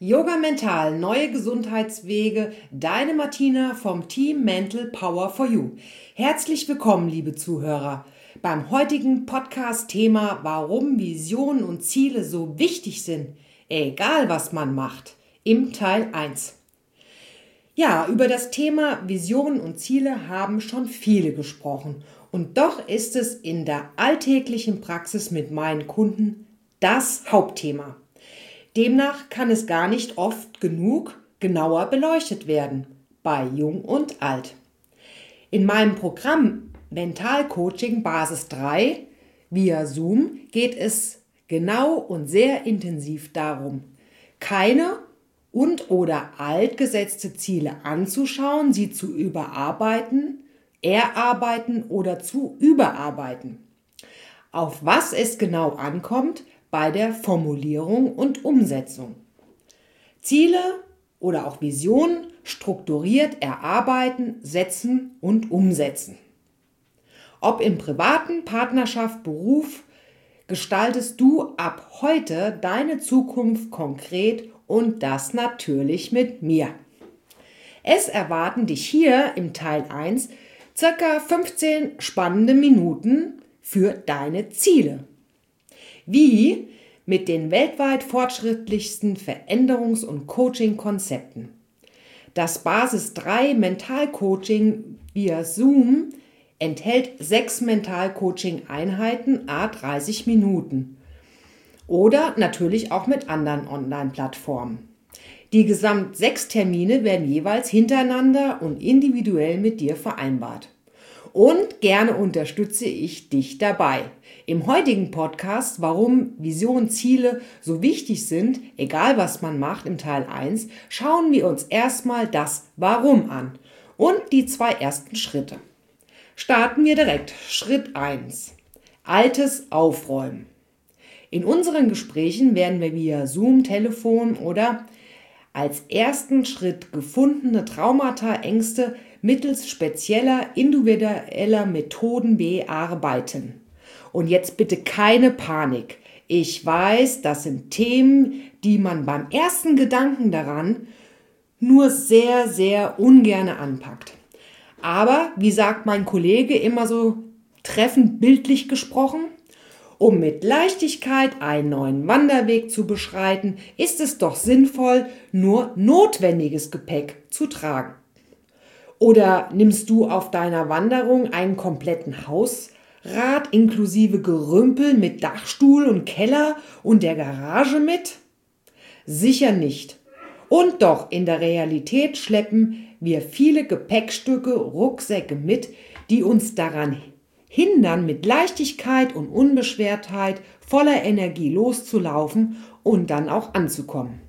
Yoga Mental, neue Gesundheitswege, deine Martina vom Team Mental Power for You. Herzlich willkommen, liebe Zuhörer, beim heutigen Podcast-Thema, warum Visionen und Ziele so wichtig sind, egal was man macht, im Teil 1. Ja, über das Thema Visionen und Ziele haben schon viele gesprochen und doch ist es in der alltäglichen Praxis mit meinen Kunden das Hauptthema. Demnach kann es gar nicht oft genug genauer beleuchtet werden, bei Jung und Alt. In meinem Programm Mentalcoaching Basis 3 via Zoom geht es genau und sehr intensiv darum, keine und/oder altgesetzte Ziele anzuschauen, sie zu überarbeiten, erarbeiten oder zu überarbeiten. Auf was es genau ankommt bei der Formulierung und Umsetzung. Ziele oder auch Visionen strukturiert erarbeiten, setzen und umsetzen. Ob im privaten, Partnerschaft, Beruf, gestaltest du ab heute deine Zukunft konkret und das natürlich mit mir. Es erwarten dich hier im Teil 1 ca. 15 spannende Minuten für deine Ziele. Wie mit den weltweit fortschrittlichsten Veränderungs- und Coaching-Konzepten. Das Basis 3 Mentalcoaching via Zoom enthält 6 Mentalcoaching-Einheiten à 30 Minuten oder natürlich auch mit anderen Online-Plattformen. Die gesamt 6 Termine werden jeweils hintereinander und individuell mit dir vereinbart. Und gerne unterstütze ich dich dabei. Im heutigen Podcast, warum Vision, Ziele so wichtig sind, egal was man macht, im Teil 1, schauen wir uns erstmal das Warum an und die 2 ersten Schritte. Starten wir direkt. Schritt 1. Altes aufräumen. In unseren Gesprächen werden wir via Zoom, Telefon oder als ersten Schritt gefundene Traumata, Ängste mittels spezieller, individueller Methoden bearbeiten. Und jetzt bitte keine Panik. Ich weiß, das sind Themen, die man beim ersten Gedanken daran nur sehr, sehr ungern anpackt. Aber, wie sagt mein Kollege immer so treffend bildlich gesprochen, um mit Leichtigkeit einen neuen Wanderweg zu beschreiten, ist es doch sinnvoll, nur notwendiges Gepäck zu tragen. Oder nimmst du auf deiner Wanderung einen kompletten Hausrat inklusive Gerümpel mit Dachstuhl und Keller und der Garage mit? Sicher nicht. Und doch, in der Realität schleppen wir viele Gepäckstücke, Rucksäcke mit, die uns daran hindern, mit Leichtigkeit und Unbeschwertheit voller Energie loszulaufen und dann auch anzukommen.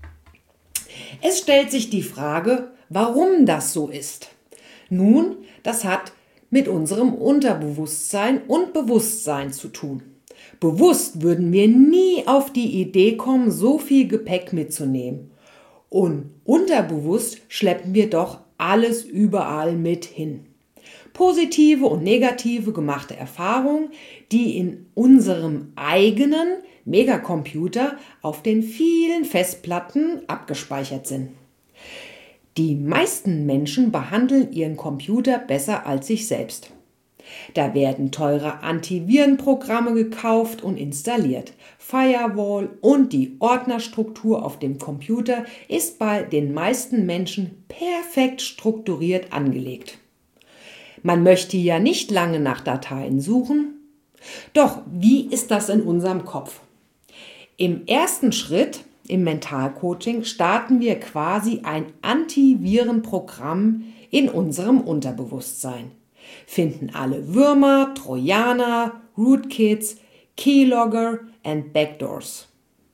Es stellt sich die Frage, warum das so ist. Nun, das hat mit unserem Unterbewusstsein und Bewusstsein zu tun. Bewusst würden wir nie auf die Idee kommen, so viel Gepäck mitzunehmen. Und unterbewusst schleppen wir doch alles überall mit hin. Positive und negative gemachte Erfahrungen, die in unserem eigenen Megacomputer auf den vielen Festplatten abgespeichert sind. Die meisten Menschen behandeln ihren Computer besser als sich selbst. Da werden teure Antivirenprogramme gekauft und installiert. Firewall und die Ordnerstruktur auf dem Computer ist bei den meisten Menschen perfekt strukturiert angelegt. Man möchte ja nicht lange nach Dateien suchen. Doch wie ist das in unserem Kopf? Im ersten Schritt im Mentalcoaching starten wir quasi ein Antivirenprogramm in unserem Unterbewusstsein. Finden alle Würmer, Trojaner, Rootkits, Keylogger und Backdoors.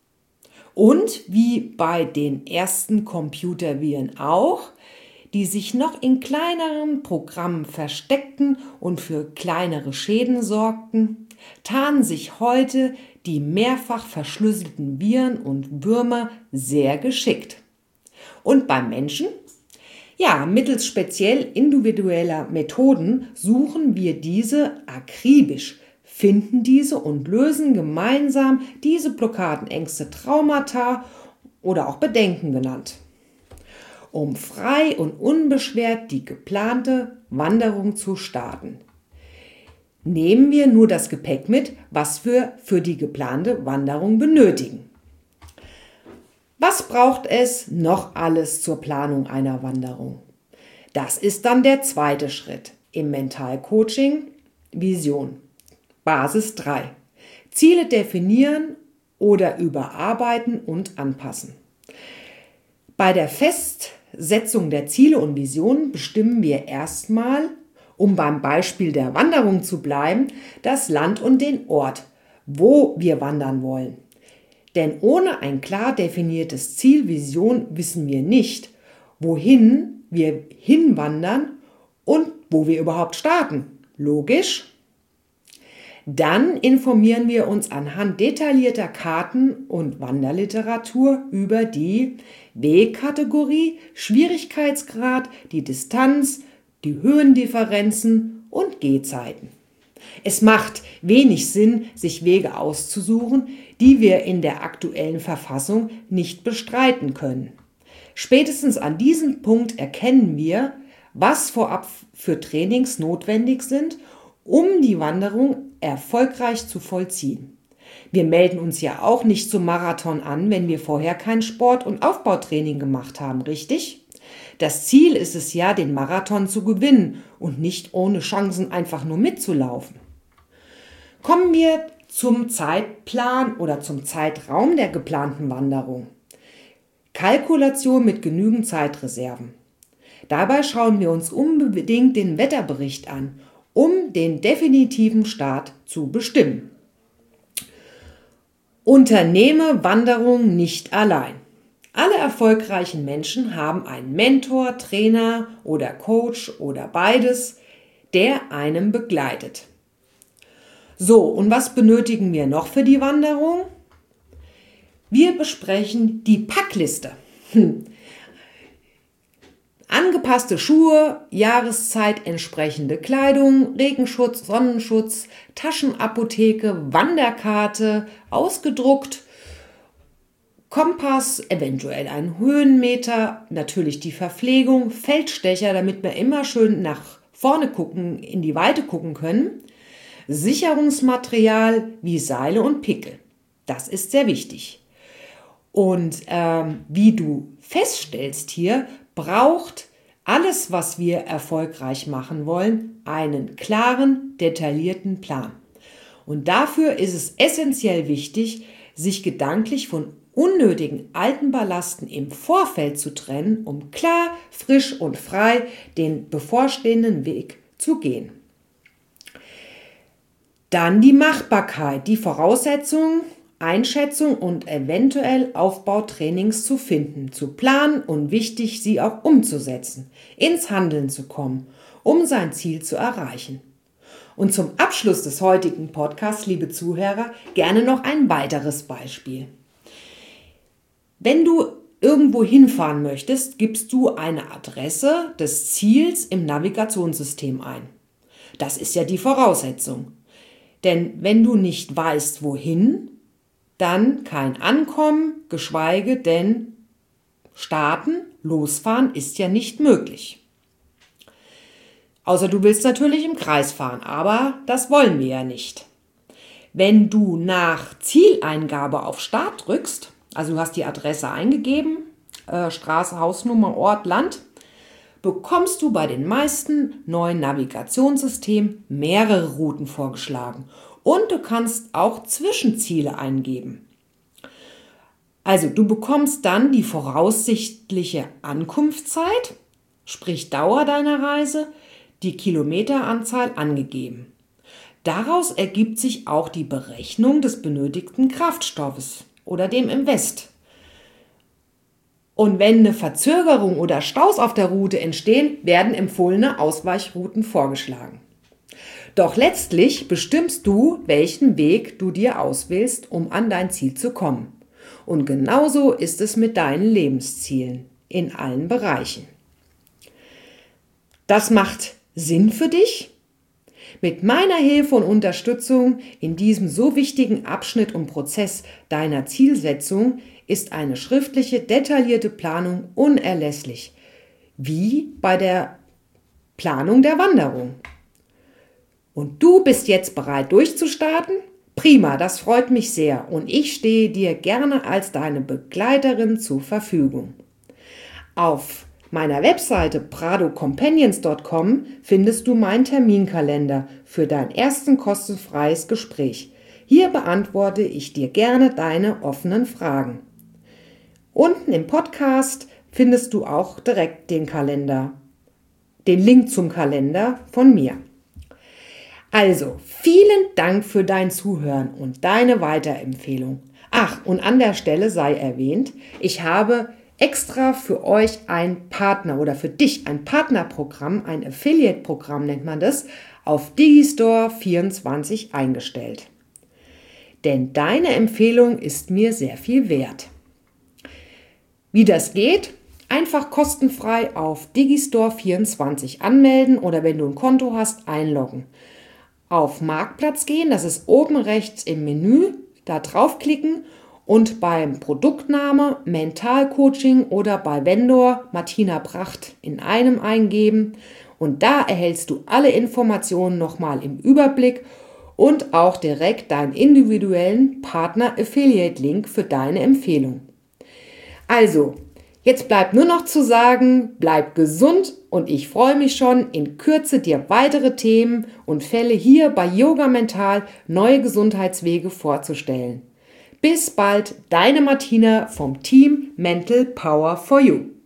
Und wie bei den ersten Computerviren auch, die sich noch in kleineren Programmen versteckten und für kleinere Schäden sorgten, tarnen sich heute die mehrfach verschlüsselten Viren und Würmer sehr geschickt. Und beim Menschen? Ja, mittels speziell individueller Methoden suchen wir diese akribisch, finden diese und lösen gemeinsam diese Blockaden, Ängste, Traumata oder auch Bedenken genannt, um frei und unbeschwert die geplante Wanderung zu starten. Nehmen wir nur das Gepäck mit, was wir für die geplante Wanderung benötigen. Was braucht es noch alles zur Planung einer Wanderung? Das ist dann der zweite Schritt im Mentalcoaching, Vision. Basis 3. Ziele definieren oder überarbeiten und anpassen. Bei der Festsetzung der Ziele und Visionen bestimmen wir erstmal, um beim Beispiel der Wanderung zu bleiben, das Land und den Ort, wo wir wandern wollen. Denn ohne ein klar definiertes Ziel, Vision wissen wir nicht, wohin wir hinwandern und wo wir überhaupt starten. Logisch? Dann informieren wir uns anhand detaillierter Karten und Wanderliteratur über die Wegkategorie, Schwierigkeitsgrad, die Distanz, die Höhendifferenzen und Gehzeiten. Es macht wenig Sinn, sich Wege auszusuchen, die wir in der aktuellen Verfassung nicht bestreiten können. Spätestens an diesem Punkt erkennen wir, was vorab für Trainings notwendig sind, um die Wanderung erfolgreich zu vollziehen. Wir melden uns ja auch nicht zum Marathon an, wenn wir vorher kein Sport- und Aufbautraining gemacht haben, richtig? Das Ziel ist es ja, den Marathon zu gewinnen und nicht ohne Chancen einfach nur mitzulaufen. Kommen wir zum Zeitplan oder zum Zeitraum der geplanten Wanderung. Kalkulation mit genügend Zeitreserven. Dabei schauen wir uns unbedingt den Wetterbericht an, um den definitiven Start zu bestimmen. Unternehme Wanderung nicht allein. Alle erfolgreichen Menschen haben einen Mentor, Trainer oder Coach oder beides, der einem begleitet. So, und was benötigen wir noch für die Wanderung? Wir besprechen die Packliste. Angepasste Schuhe, Jahreszeit entsprechende Kleidung, Regenschutz, Sonnenschutz, Taschenapotheke, Wanderkarte, ausgedruckt, Kompass, eventuell ein Höhenmeter, natürlich die Verpflegung, Feldstecher, damit wir immer schön nach vorne gucken, in die Weite gucken können, Sicherungsmaterial wie Seile und Pickel. Das ist sehr wichtig. Und wie du feststellst hier, braucht alles, was wir erfolgreich machen wollen, einen klaren, detaillierten Plan. Und dafür ist es essentiell wichtig, sich gedanklich von unnötigen alten Ballasten im Vorfeld zu trennen, um klar, frisch und frei den bevorstehenden Weg zu gehen. Dann die Machbarkeit, die Voraussetzungen, Einschätzung und eventuell Aufbautrainings zu finden, zu planen und wichtig, sie auch umzusetzen, ins Handeln zu kommen, um sein Ziel zu erreichen. Und zum Abschluss des heutigen Podcasts, liebe Zuhörer, gerne noch ein weiteres Beispiel. Wenn du irgendwo hinfahren möchtest, gibst du eine Adresse des Ziels im Navigationssystem ein. Das ist ja die Voraussetzung. Denn wenn du nicht weißt, wohin, dann kein Ankommen, geschweige denn starten, losfahren ist ja nicht möglich. Außer du willst natürlich im Kreis fahren, aber das wollen wir ja nicht. Wenn du nach Zieleingabe auf Start drückst, also du hast die Adresse eingegeben, Straße, Hausnummer, Ort, Land, bekommst du bei den meisten neuen Navigationssystemen mehrere Routen vorgeschlagen und du kannst auch Zwischenziele eingeben. Also du bekommst dann die voraussichtliche Ankunftszeit, sprich Dauer deiner Reise, die Kilometeranzahl angegeben. Daraus ergibt sich auch die Berechnung des benötigten Kraftstoffes oder dem Invest. Und wenn eine Verzögerung oder Staus auf der Route entstehen, werden empfohlene Ausweichrouten vorgeschlagen. Doch letztlich bestimmst du, welchen Weg du dir auswählst, um an dein Ziel zu kommen. Und genauso ist es mit deinen Lebenszielen in allen Bereichen. Das macht Sinn für dich? Mit meiner Hilfe und Unterstützung in diesem so wichtigen Abschnitt und Prozess deiner Zielsetzung ist eine schriftliche, detaillierte Planung unerlässlich, wie bei der Planung der Wanderung. Und du bist jetzt bereit durchzustarten? Prima, das freut mich sehr und ich stehe dir gerne als deine Begleiterin zur Verfügung. Auf meiner Webseite pradocompanions.com findest du meinen Terminkalender für dein erstes kostenfreies Gespräch. Hier beantworte ich dir gerne deine offenen Fragen. Unten im Podcast findest du auch direkt den Link zum Kalender von mir. Also, vielen Dank für dein Zuhören und deine Weiterempfehlung. Ach, und an der Stelle sei erwähnt, ich habe extra für euch ein Partner oder für dich ein Partnerprogramm, ein Affiliate-Programm nennt man das, auf Digistore24 eingestellt. Denn deine Empfehlung ist mir sehr viel wert. Wie das geht? Einfach kostenfrei auf Digistore24 anmelden oder wenn du ein Konto hast, einloggen. Auf Marktplatz gehen, das ist oben rechts im Menü, da draufklicken und beim Produktname Mentalcoaching oder bei Vendor Martina Pracht in einem eingeben und da erhältst du alle Informationen nochmal im Überblick und auch direkt deinen individuellen Partner-Affiliate-Link für deine Empfehlung. Also, jetzt bleibt nur noch zu sagen, bleib gesund und ich freue mich schon, in Kürze dir weitere Themen und Fälle hier bei Yoga Mental neue Gesundheitswege vorzustellen. Bis bald, deine Martina vom Team Mental Power for You.